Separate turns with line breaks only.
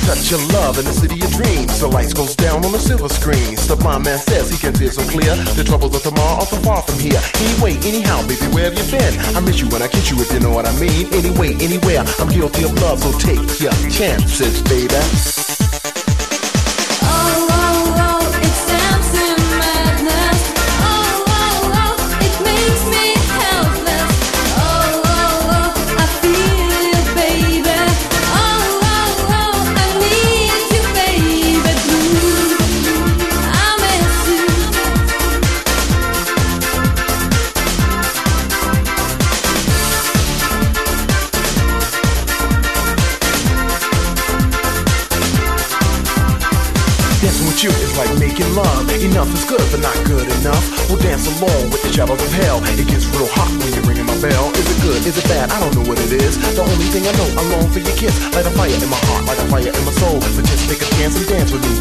touch your love in the city of dreams. The lights goes down on the silver screen. Sublime man says he can feel so clear. The troubles of tomorrow are so far from here. Anyway, anyhow, baby, where have you been? I miss you when I kiss you, if you know what I mean. Anyway, anywhere, I'm guilty of love, so take your chances, baby. You is like making love. Enough is good, but not good enough. We'll dance along with the shadows of hell. It gets real hot when you're ringing my bell. Is it good? Is it bad? I don't know what it is. The only thing I know, I long for your kiss. Light a fire in my heart, light a fire in my soul. But just take a chance and dance with me.